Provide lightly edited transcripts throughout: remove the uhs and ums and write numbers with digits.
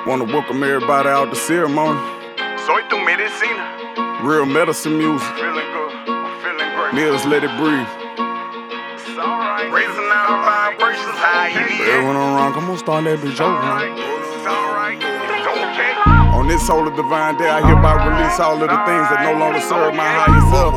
Wanna welcome everybody out the ceremony. Soy tu medicina. Real medicine music. Feeling good. I'm feeling great. Mills, let it breathe. It's alright. Raising our vibrations high in the air. Everyone around, come on, start that bitch over, Alright. man. It's alright. It's okay. On this holy divine day, I hereby release all of the things that no longer serve my higher self.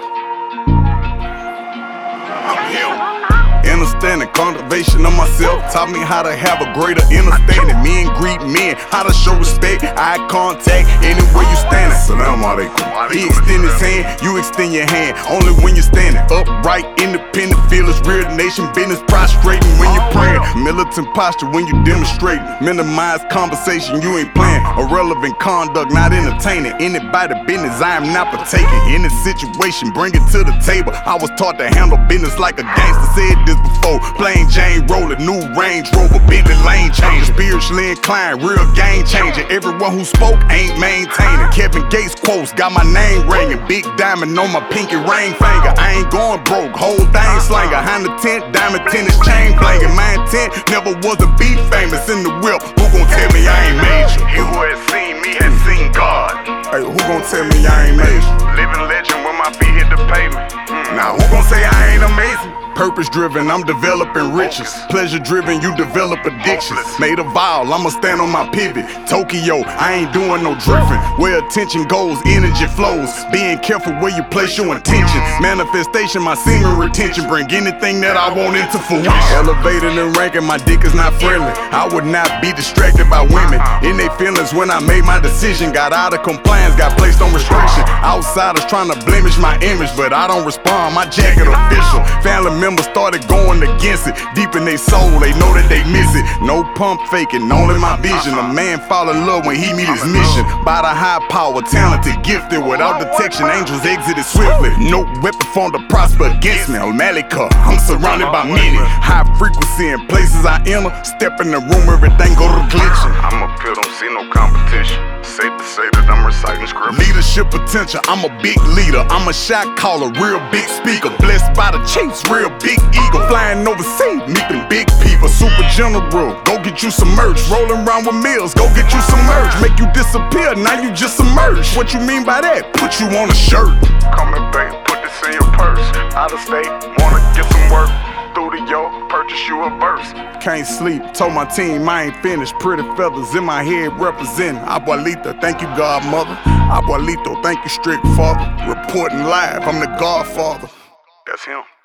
I'm here. Understanding, cultivation of myself taught me how to have a greater understanding. Men greet men, how to show respect, eye contact, anywhere you standing. Salam alaikum. He extend his hand, you extend your hand. Only when you're standing upright, independent, fearless, real nation business, prostrating when you're praying. Militant posture when you demonstrating. Minimize conversation, you ain't playing. Irrelevant conduct, not entertaining. Anybody business, I am not partaking. In this situation, bring it to the table. I was taught to handle business like a gangster. Said this before, plain Jane Roller, new Range Rover, Bentley lane changer, spiritually inclined, real game changer. Everyone who spoke ain't maintaining. Kevin Gates quotes got my name ringing, big diamond on my pinky ring finger. I ain't going broke, whole thing slanger. Behind the tent, diamond tennis chain blinging. My intent never was to be famous in the whip. Who gon' tell me I ain't major? He who has seen me has seen God. Hey, who gon' tell me I ain't major? Living legend when my feet hit the pavement. Now who gon' say I ain't amazing? Purpose driven, I'm developing riches. Pleasure driven, you develop addictions. Made a vow, I'ma stand on my pivot. Tokyo, I ain't doing no drifting. Where attention goes, energy flows. Being careful where you place your intention. Manifestation, my semen retention. Bring anything that I want into fruition. Elevated and ranking, my dick is not friendly. I would not be distracted by women in their feelings when I made my decision. Got out of compliance, got placed on restriction. Outsiders trying to blemish my image, but I don't respond. My jacket official. Family members started going against it. Deep in their soul, they know that they miss it. No pump faking, only my vision. A man fall in love when he meet his mission. By the high power, talented, gifted. Without detection, angels exited swiftly. No weapon formed to prosper against me. Malika, I'm surrounded by many. High frequency in places I enter. Step in the room, everything go to glitching. I'm up here, don't see no competition. Safe to say that I'm reciting scripts. Leadership potential, I'm a big leader. I'm a shot caller, real big speaker. Blessed by the Chiefs, real big eagle. Flying overseas, meet them big people. Super general, go get you some merch. Rolling around with meals, go get you some merch. Make you disappear, now you just submerged. What you mean by that? Put you on a shirt. Come and babe, put this in your purse. Out of state, wanna get some work. Through the yo, purchase you a verse. Can't sleep, told my team I ain't finished. Pretty feathers in my head representing Abuelita, thank you godmother. Abuelito, thank you strict father. Reporting live, I'm the godfather. That's him.